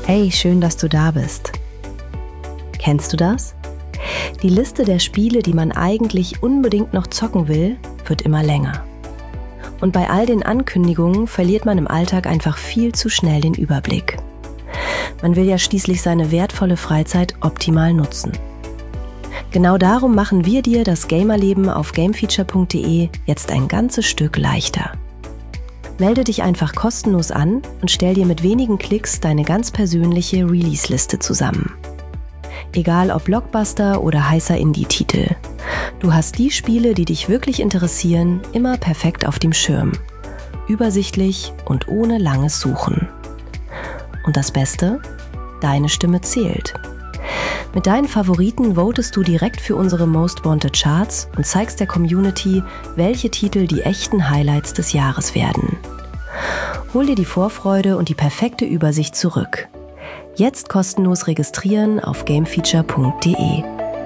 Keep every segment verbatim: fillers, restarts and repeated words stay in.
Hey, schön, dass du da bist. Kennst du das? Die Liste der Spiele, die man eigentlich unbedingt noch zocken will, wird immer länger. Und bei all den Ankündigungen verliert man im Alltag einfach viel zu schnell den Überblick. Man will ja schließlich seine wertvolle Freizeit optimal nutzen. Genau darum machen wir dir das Gamerleben auf gamefeature punkt de jetzt ein ganzes Stück leichter. Melde dich einfach kostenlos an und stell dir mit wenigen Klicks deine ganz persönliche Release-Liste zusammen. Egal ob Blockbuster oder heißer Indie-Titel. Du hast die Spiele, die dich wirklich interessieren, immer perfekt auf dem Schirm. Übersichtlich und ohne langes Suchen. Und das Beste? Deine Stimme zählt. Mit deinen Favoriten votest du direkt für unsere Most Wanted Charts und zeigst der Community, welche Titel die echten Highlights des Jahres werden. Hol dir die Vorfreude und die perfekte Übersicht zurück. Jetzt kostenlos registrieren auf gamefeature punkt de.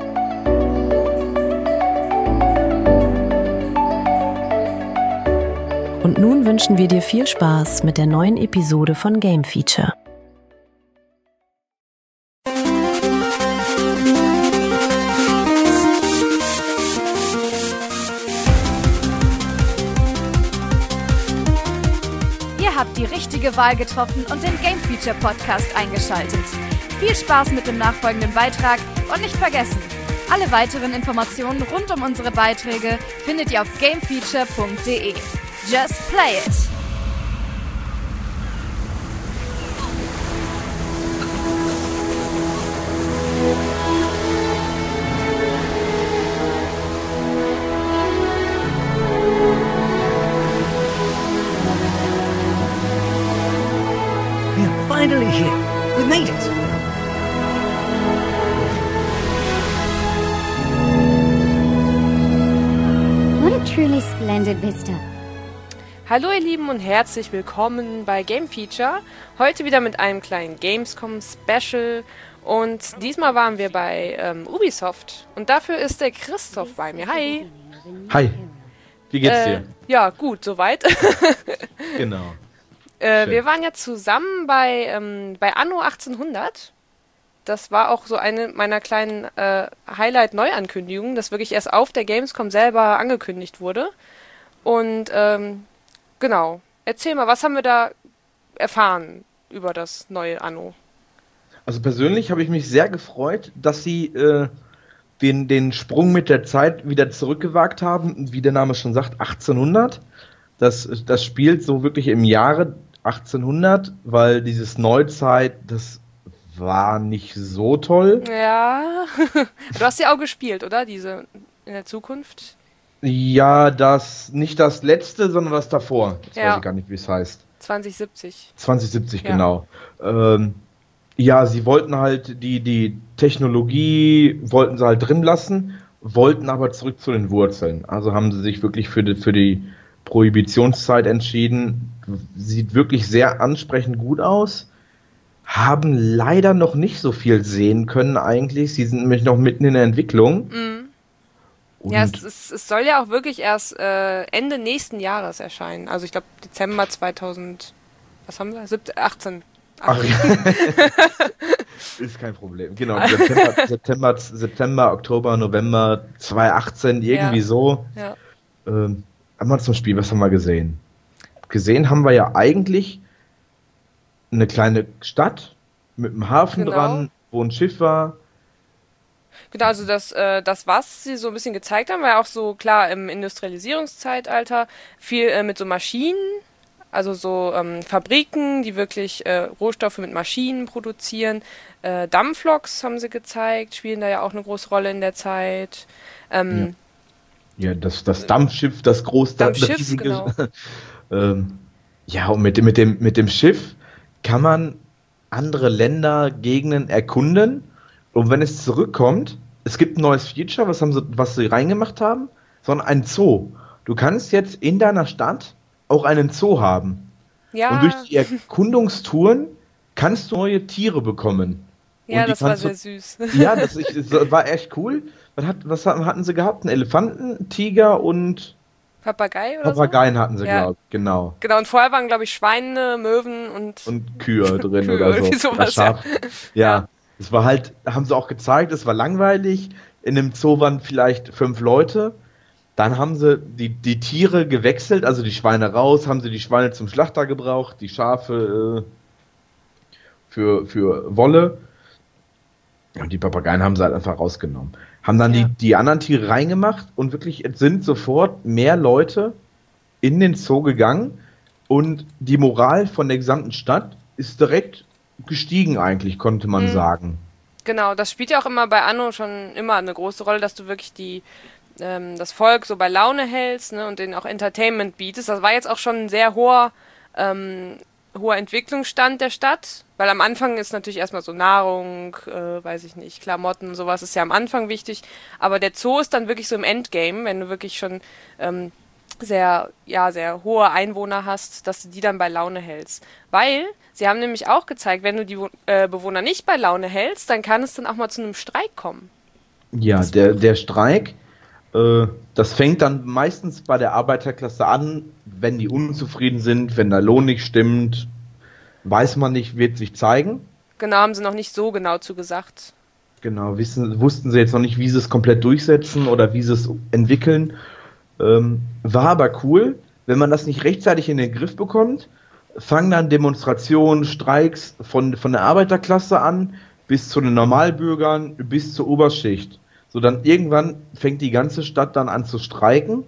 Und nun wünschen wir dir viel Spaß mit der neuen Episode von Game Feature. Ihr habt die richtige Wahl getroffen und den Game Feature Podcast eingeschaltet. Viel Spaß mit dem nachfolgenden Beitrag und nicht vergessen, alle weiteren Informationen rund um unsere Beiträge findet ihr auf gamefeature punkt de. Just play it! We're finally here. We made it. What a truly splendid vista. Hallo ihr Lieben und herzlich willkommen bei Game Feature. Heute wieder mit einem kleinen Gamescom Special und diesmal waren wir bei ähm, Ubisoft und dafür ist der Christoph bei mir. Hi! Hi, wie geht's äh, dir? Ja, gut, soweit. Genau. äh, Schön. wir waren ja zusammen bei, ähm, bei Anno achtzehnhundert. Das war auch so eine meiner kleinen äh, Highlight-Neuankündigungen, das wirklich erst auf der Gamescom selber angekündigt wurde. Und ähm, genau, erzähl mal, was haben wir da erfahren über das neue Anno? Also persönlich habe ich mich sehr gefreut, dass sie äh, den, den Sprung mit der Zeit wieder zurückgewagt haben. Wie der Name schon sagt, achtzehnhundert. Das, das spielt so wirklich im Jahre achtzehnhundert, weil dieses Neuzeit, das war nicht so toll. Ja, du hast ja auch gespielt, oder? Diese in der Zukunft? Ja, das nicht das letzte, sondern das davor. Das Ja. weiß ich gar nicht, wie es heißt. zwanzig siebzig. zwanzig siebzig, Ja. genau. Ähm, ja, sie wollten halt die, die Technologie, wollten sie halt drin lassen, wollten aber zurück zu den Wurzeln. Also haben sie sich wirklich für die, für die Prohibitionszeit entschieden. Sieht wirklich sehr ansprechend gut aus. Haben leider noch nicht so viel sehen können eigentlich. Sie sind nämlich noch mitten in der Entwicklung. Mhm. Und Ja, es, es, es soll ja auch wirklich erst äh, Ende nächsten Jahres erscheinen. Also ich glaube Dezember zweitausend, was haben wir? siebzehn, achtzehn. Ach, ist kein Problem. Genau, September, September, September, Oktober, November zweitausendachtzehn, irgendwie Ja. so. Ja. Ähm, einmal zum Spiel, was haben wir gesehen? Gesehen haben wir ja eigentlich eine kleine Stadt mit einem Hafen Genau. dran, wo ein Schiff war. Genau, also das, äh, das, was sie so ein bisschen gezeigt haben, war ja auch so klar im Industrialisierungszeitalter viel äh, mit so Maschinen, also so ähm, Fabriken, die wirklich äh, Rohstoffe mit Maschinen produzieren. Äh, Dampfloks haben sie gezeigt, spielen da ja auch eine große Rolle in der Zeit. Ähm, Ja, das, das Dampfschiff, das große, Dampfschiff, riesige. genau. ähm, ja, und mit dem, mit dem, mit dem Schiff kann man andere Länder, Gegenden erkunden. Und wenn es zurückkommt, es gibt ein neues Feature, was haben sie, was sie reingemacht haben, sondern ein Zoo. Du kannst jetzt in deiner Stadt auch einen Zoo haben. ja, Und durch die Erkundungstouren kannst du neue Tiere bekommen. ja, und die das war kannst du- sehr süß. Ja, das, ich, das war echt cool. Was, hat, was hatten sie gehabt? Einen Elefanten, Tiger und Papagei oder Papageien hatten sie, Ja. glaube ich, genau. so? Genau, und vorher waren, glaube ich, Schweine, Möwen und... Und Kühe drin Kühe, oder so. irgendwie sowas, Oder Schaf. Ja. Ja. Es war halt, haben sie auch gezeigt, es war langweilig. In dem Zoo waren vielleicht fünf Leute. Dann haben sie die, die Tiere gewechselt, also die Schweine raus, haben sie die Schweine zum Schlachter gebraucht, die Schafe äh, für, für Wolle. Und die Papageien haben sie halt einfach rausgenommen. Haben dann Ja. die, die anderen Tiere reingemacht und wirklich, es sind sofort mehr Leute in den Zoo gegangen und die Moral von der gesamten Stadt ist direkt gestiegen eigentlich, konnte man Mhm. sagen. Genau, das spielt ja auch immer bei Anno schon immer eine große Rolle, dass du wirklich die ähm, das Volk so bei Laune hältst, ne, und denen auch Entertainment bietest. Das war jetzt auch schon ein sehr hoher ähm, hoher Entwicklungsstand der Stadt, weil am Anfang ist natürlich erstmal so Nahrung, äh, weiß ich nicht, Klamotten, sowas ist ja am Anfang wichtig, aber der Zoo ist dann wirklich so im Endgame, wenn du wirklich schon ähm, sehr, ja, sehr hohe Einwohner hast, dass du die dann bei Laune hältst. Weil sie haben nämlich auch gezeigt, wenn du die Wo- äh, Bewohner nicht bei Laune hältst, dann kann es dann auch mal zu einem Streik kommen. Ja, der, der Streik, äh, das fängt dann meistens bei der Arbeiterklasse an, wenn die unzufrieden sind, wenn der Lohn nicht stimmt, weiß man nicht, wird sich zeigen. Genau, haben sie noch nicht so genau zugesagt. Genau, wissen, wussten sie jetzt noch nicht, wie sie es komplett durchsetzen oder wie sie es entwickeln. Ähm, war aber cool, wenn man das nicht rechtzeitig in den Griff bekommt, fangen dann Demonstrationen, Streiks von, von der Arbeiterklasse an, bis zu den Normalbürgern, bis zur Oberschicht. So, dann irgendwann fängt die ganze Stadt dann an zu streiken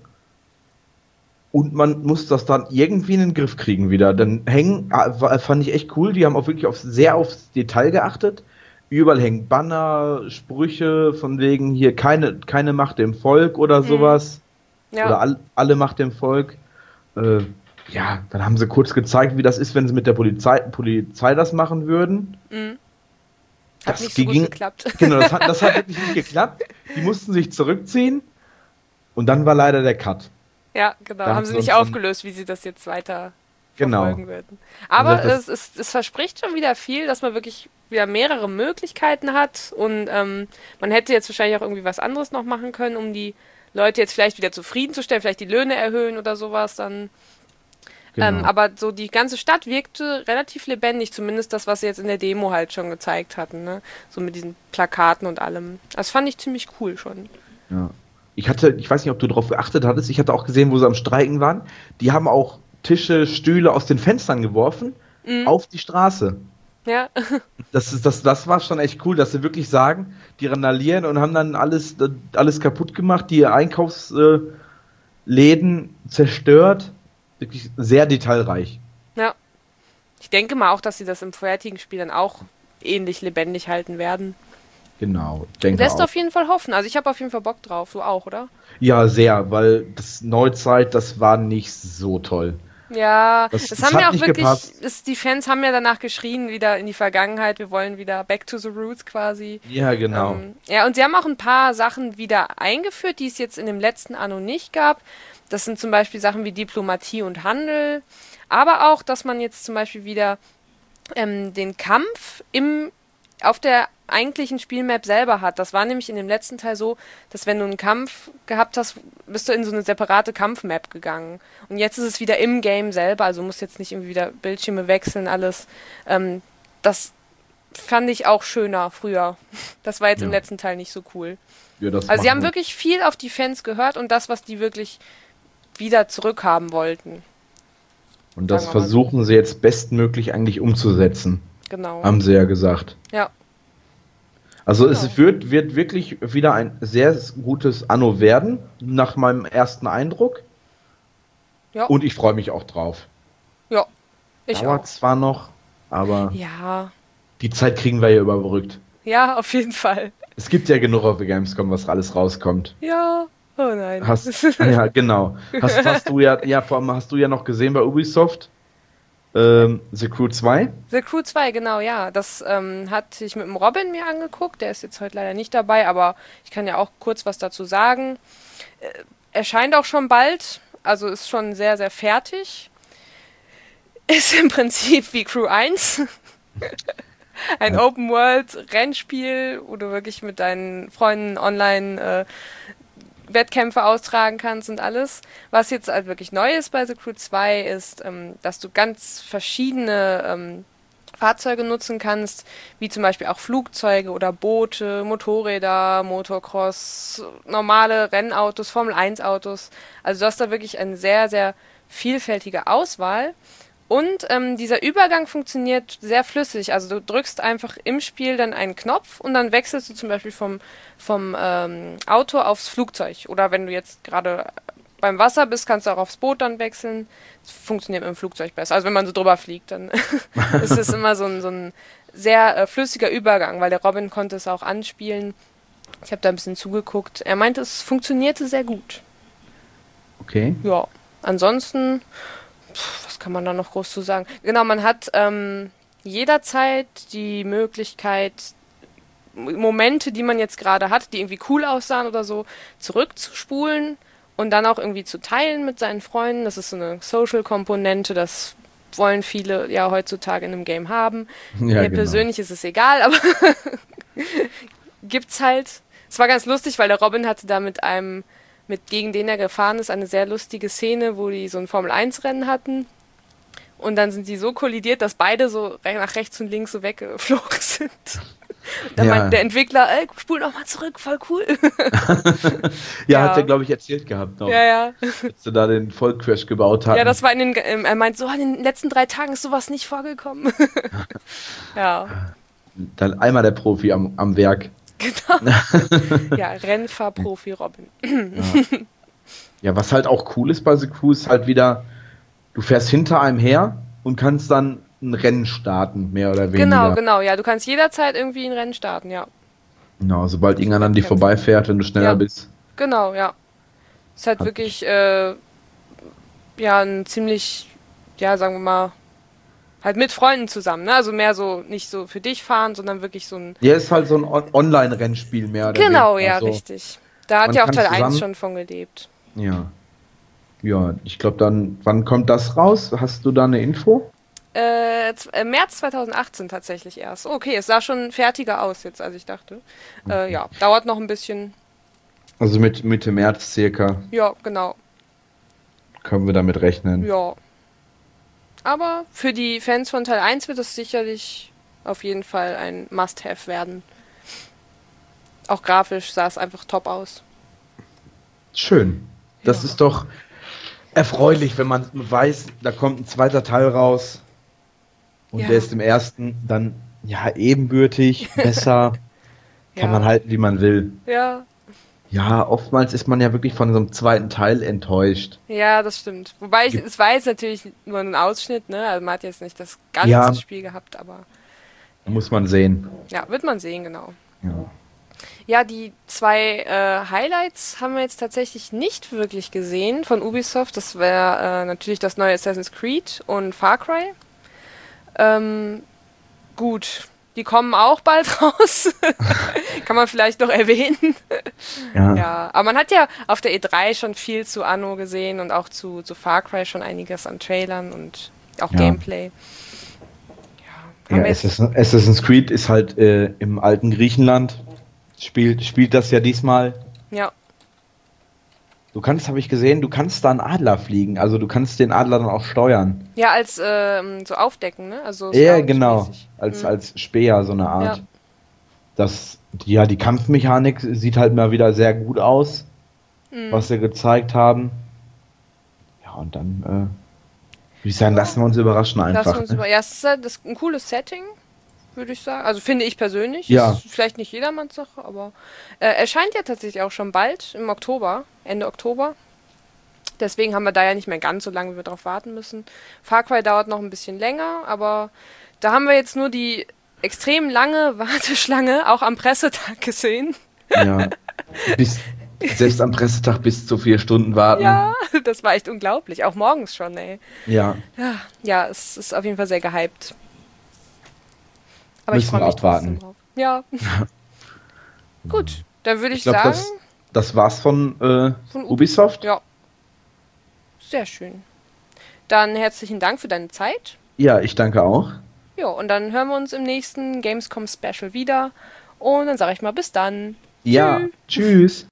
und man muss das dann irgendwie in den Griff kriegen wieder. Dann hängen, äh, fand ich echt cool, die haben auch wirklich auf, sehr aufs Detail geachtet. Überall hängen Banner, Sprüche von wegen hier keine, keine Macht dem Volk oder sowas. Ja. Oder all, alle Macht dem Volk. Äh, ja, dann haben sie kurz gezeigt, wie das ist, wenn sie mit der Polizei, Polizei das machen würden. Mhm. Hat Das nicht so gut ging- geklappt. Genau, das hat, das hat wirklich nicht geklappt. Die mussten sich zurückziehen und dann war leider der Cut. Ja, genau. Da Haben haben sie sie nicht uns dann- aufgelöst, wie sie das jetzt weiter Genau. verfolgen würden. Aber Also das- es, ist, es verspricht schon wieder viel, dass man wirklich wieder mehrere Möglichkeiten hat und ähm, man hätte jetzt wahrscheinlich auch irgendwie was anderes noch machen können, um die Leute jetzt vielleicht wieder zufriedenzustellen, vielleicht die Löhne erhöhen oder sowas dann. Genau. Ähm, aber so die ganze Stadt wirkte relativ lebendig, zumindest das, was sie jetzt in der Demo halt schon gezeigt hatten, ne? So mit diesen Plakaten und allem. Das fand ich ziemlich cool schon. Ja. Ich hatte, ich weiß nicht, ob du darauf geachtet hattest, ich hatte auch gesehen, wo sie am Streiken waren. Die haben auch Tische, Stühle aus den Fenstern geworfen auf die Straße. Ja, Das, ist, das, das war schon echt cool, dass sie wirklich sagen, die randalieren und haben dann alles, alles kaputt gemacht, die Einkaufsläden zerstört. Wirklich sehr detailreich. ja. Ich denke mal auch, dass sie das im vorherigen Spiel dann auch ähnlich lebendig halten werden. Genau, denke Lässt auch. auf jeden Fall hoffen. Also ich habe auf jeden Fall Bock drauf. Du auch, oder? Ja, sehr, weil das Neuzeit, das war nicht so toll. Ja, Das- das, das haben hat ja auch nicht wirklich, gepasst. ist, die Fans haben ja danach geschrien, wieder in die Vergangenheit. Wir wollen wieder back to the roots quasi. Ja, genau. Ähm, ja, und sie haben auch ein paar Sachen wieder eingeführt, die es jetzt in dem letzten Anno nicht gab. Das sind zum Beispiel Sachen wie Diplomatie und Handel. Aber auch, dass man jetzt zum Beispiel wieder ähm, den Kampf im, auf der eigentlichen Spielmap selber hat. Das war nämlich in dem letzten Teil so, dass wenn du einen Kampf gehabt hast, bist du in so eine separate Kampfmap gegangen. Und jetzt ist es wieder im Game selber, also musst jetzt nicht irgendwie wieder Bildschirme wechseln, alles. Ähm, das fand ich auch schöner früher. Das war jetzt im Ja. letzten Teil nicht so cool. Ja, das Also sie machen haben wir. wirklich viel auf die Fans gehört und das, was die wirklich wieder zurückhaben wollten. Und das sagen wir mal so. versuchen sie jetzt bestmöglich eigentlich umzusetzen, Genau. haben sie ja gesagt. Ja. Also Genau. es wird, wird wirklich wieder ein sehr gutes Anno werden, nach meinem ersten Eindruck. Ja. Und ich freue mich auch drauf. Ja. Ich Dauert auch. zwar noch, aber Ja. die Zeit kriegen wir ja überbrückt. Ja, auf jeden Fall. Es gibt ja genug auf der Gamescom, was alles rauskommt. Ja. Oh nein. Hast, ja, genau. Hast, hast du ja, ja, vor allem hast du ja noch gesehen bei Ubisoft, ähm, The Crew zwei. The Crew zwei, genau, ja. Das ähm, hatte ich mit dem Robin mir angeguckt. Der ist jetzt heute leider nicht dabei, aber ich kann ja auch kurz was dazu sagen. Äh, erscheint auch schon bald, also ist schon sehr, sehr fertig. Ist im Prinzip wie Crew eins. Ein Open-World-Rennspiel, wo du wirklich mit deinen Freunden online äh, Wettkämpfe austragen kannst und alles. Was jetzt halt wirklich neu ist bei The Crew zwei ist, ähm, dass du ganz verschiedene ähm, Fahrzeuge nutzen kannst, wie zum Beispiel auch Flugzeuge oder Boote, Motorräder, Motocross, normale Rennautos, Formel eins Autos. Also du hast da wirklich eine sehr, sehr vielfältige Auswahl. Und ähm, dieser Übergang funktioniert sehr flüssig. Also du drückst einfach im Spiel dann einen Knopf und dann wechselst du zum Beispiel vom, vom ähm, Auto aufs Flugzeug. Oder wenn du jetzt gerade beim Wasser bist, kannst du auch aufs Boot dann wechseln. Das funktioniert mit dem Flugzeug besser. Also wenn man so drüber fliegt, dann ist es immer so ein, so ein sehr äh, flüssiger Übergang, weil der Robin konnte es auch anspielen. Ich habe da ein bisschen zugeguckt. Er meinte, es funktionierte sehr gut. Okay. Ja, ansonsten, pf, was kann man da noch groß zu sagen? Genau, man hat ähm, jederzeit die Möglichkeit, Momente, die man jetzt gerade hat, die irgendwie cool aussahen oder so, zurückzuspulen und dann auch irgendwie zu teilen mit seinen Freunden. Das ist so eine Social-Komponente, das wollen viele ja heutzutage in einem Game haben. Ja, Mir genau. persönlich ist es egal, aber gibt's halt. Es war ganz lustig, weil der Robin hatte da mit einem, mit gegen den er gefahren ist, eine sehr lustige Szene, wo die so ein Formel eins Rennen hatten. Und dann sind die so kollidiert, dass beide so nach rechts und links so weggeflogen sind. Dann Ja. meint der Entwickler, ey, spul noch mal zurück, voll cool. Ja, Ja. hat er, glaube ich, erzählt gehabt noch, Ja, ja. als sie da den Vollcrash gebaut hatten. Ja, das war in den, ähm, er meint, so in den letzten drei Tagen ist sowas nicht vorgekommen. Ja, Dann einmal der Profi am, am Werk. genau. Ja, Rennfahrprofi Robin. Ja, was halt auch cool ist bei The Crew ist halt wieder, du fährst hinter einem her und kannst dann ein Rennen starten, mehr oder weniger. Genau, genau, ja, du kannst jederzeit irgendwie ein Rennen starten, ja. Genau, sobald irgendeiner an dir Kämpfen. vorbeifährt, wenn du schneller Ja. bist. Genau, ja. Ist halt Hat- wirklich, äh, ja, ein ziemlich, ja, sagen wir mal, halt mit Freunden zusammen, ne? Also mehr so, nicht so für dich fahren, sondern wirklich so ein, Ja, ist halt so ein On- Online-Rennspiel mehr oder genau, weniger. ja, Also, richtig. Da hat man ja auch kann Teil eins zusammen- schon von gelebt. Ja. Ja, ich glaube dann, wann kommt das raus? Hast du da eine Info? Äh, z- äh, März zweitausendachtzehn tatsächlich erst. Okay, es sah schon fertiger aus jetzt, als ich dachte. Äh, ja, dauert noch ein bisschen. Also mit Mitte März circa Ja, genau. können wir damit rechnen. Ja. Aber für die Fans von Teil eins wird es sicherlich auf jeden Fall ein Must-Have werden. Auch grafisch sah es einfach top aus. Schön. Das Ja. ist doch erfreulich, wenn man weiß, da kommt ein zweiter Teil raus und Ja. der ist im ersten dann ja ebenbürtig, besser, kann Ja. man halten, wie man will. Ja, Ja, oftmals ist man ja wirklich von so einem zweiten Teil enttäuscht. ja, das stimmt. Wobei, ich, Gibt- es war jetzt natürlich nur ein Ausschnitt, ne? Also man hat jetzt nicht das ganze Ja. Spiel gehabt, aber Muss man sehen. ja, wird man sehen, genau. Ja. Ja, die zwei äh, Highlights haben wir jetzt tatsächlich nicht wirklich gesehen von Ubisoft. Das wäre äh, natürlich das neue Assassin's Creed und Far Cry. Ähm, gut, die kommen auch bald raus. Kann man vielleicht noch erwähnen. Ja. Ja, aber man hat ja auf der E drei schon viel zu Anno gesehen und auch zu, zu Far Cry schon einiges an Trailern und auch Ja. Gameplay. Ja, haben Ja, wir jetzt- Assassin- Assassin's Creed ist halt äh, im alten Griechenland. Spielt, spielt das ja diesmal. ja. Du kannst, habe ich gesehen, du kannst da einen Adler fliegen. Also du kannst den Adler dann auch steuern. Ja, als ähm, so Aufdecken, ne? Also Ja, Scout-mäßig. genau. Als, Mhm. als Speer, so eine Art. Ja. Das, ja, die Kampfmechanik sieht halt mal wieder sehr gut aus, Mhm. was sie gezeigt haben. Ja, und dann, äh, würde ich sagen, lassen wir uns überraschen einfach. Lass uns ne? über, ja, es ist halt das ein cooles Setting, würde ich sagen. Also finde ich persönlich. Ja. Ist vielleicht nicht jedermanns Sache, aber äh, erscheint ja tatsächlich auch schon bald, im Oktober, Ende Oktober. Deswegen haben wir da ja nicht mehr ganz so lange, wie wir drauf warten müssen. Far Cry dauert noch ein bisschen länger, aber da haben wir jetzt nur die extrem lange Warteschlange auch am Pressetag gesehen. Ja. Bis, selbst am Pressetag bis zu vier Stunden warten. Ja, das war echt unglaublich. Auch morgens schon, ey. Ja. Ja, ja, es ist auf jeden Fall sehr gehypt. Aber ich Müssen freue wir mich abwarten. trotzdem drauf. Ja. Gut, dann würde ich, Ich glaube, sagen, das, das war's von, äh, von Ubisoft. ja. Sehr schön. Dann herzlichen Dank für deine Zeit. Ja, ich danke auch. Ja, und dann hören wir uns im nächsten Gamescom Special wieder. Und dann sage ich mal bis dann. Ja, tschüss.